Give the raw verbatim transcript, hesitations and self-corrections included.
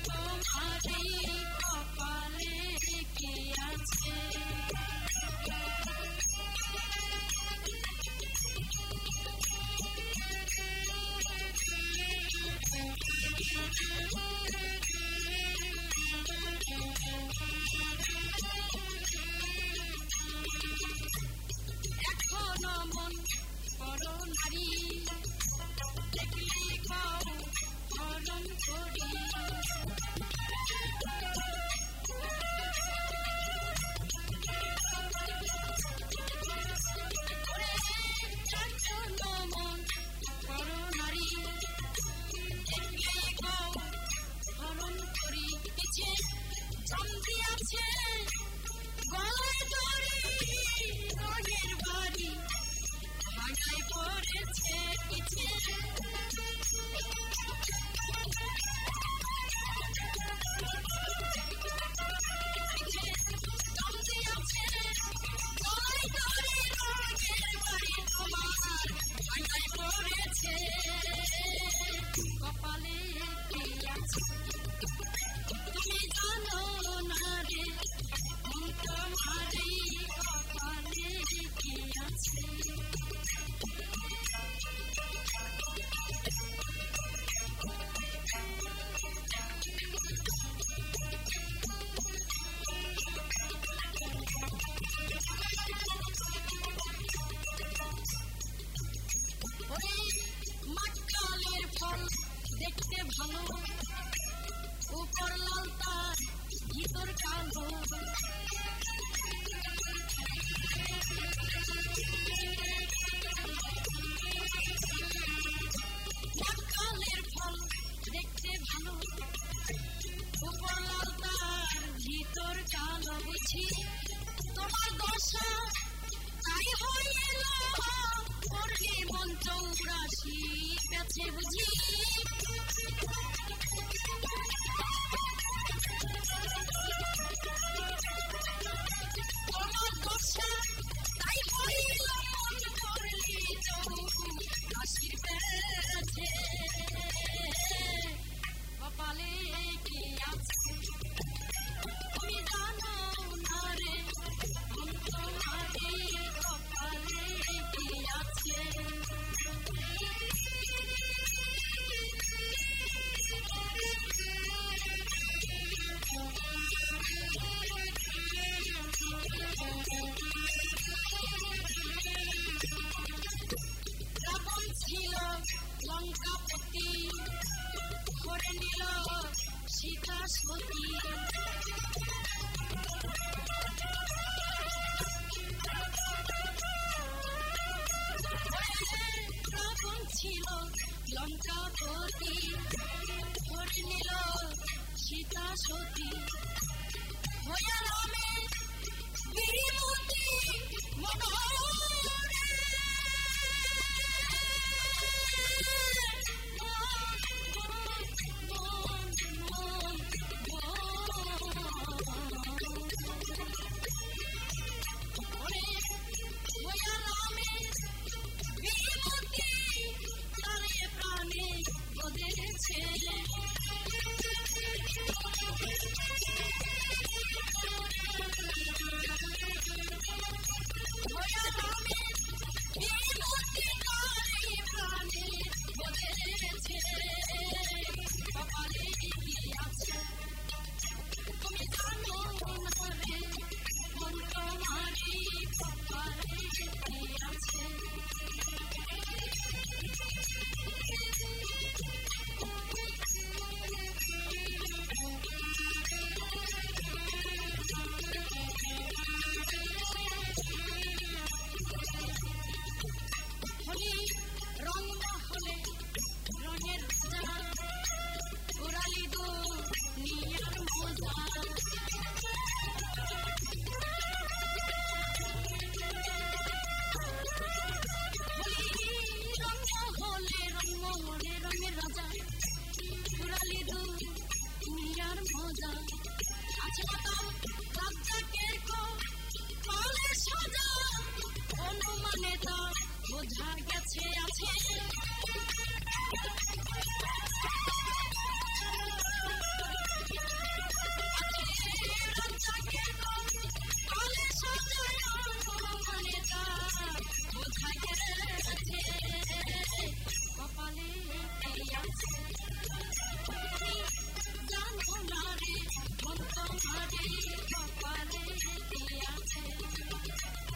তোমারই কপালে কি আছে এখনো মন করো নারী দেখলি পাও হরণ করি এখনো মন করো নারী দেখলি পাও হরণ করি পিছে জাম দিয়াছে গলায় দড়ি রঙের বাড়ি ভাঙায় পড়েছে পিছে জাম দিয়াছে গলায় দড়ি রঙের বাড়ি তোমার ভাঙায় পড়েছে কপালে কি আছে তুমি জানো না রে তোমারই কপালে কি আছে ওই মাঠকালের ফল দেখতে ভালো উপর লাল তার ভিতর কালো মাঠকালের ফল দেখতে ভালো উপর লাল তার ভিতর কালো বুঝি তোমার দশা তাই হইল পড়লে মন চৌরাশি গেছে বুঝি তোমার দশা তাই হইল মন পড়লে চৌরাশি গেছে কপালে কি আছে তুমি জানো না রে তোমারই কপালে কি আছে রাবণ ছিল লঙ্কাপতি করে নিল সীতা সতী রাবণ ছিল লঙ্কাপতি করে নিল সীতা সতী হইয়া রামে বীরমতি মনোহরে হইয়া রামে বীরমতি তারে প্রাণে বধেছে হইয়া রামে বীরমতি তারে প্রাণে বধেছে কপালে কি আছে তুমি জানো না রে মন তোমারই কপালে কি আছে হলি রং না হলে রঙের উড়ালি জানো না রে মন তোমারে কপালে দিয়াছে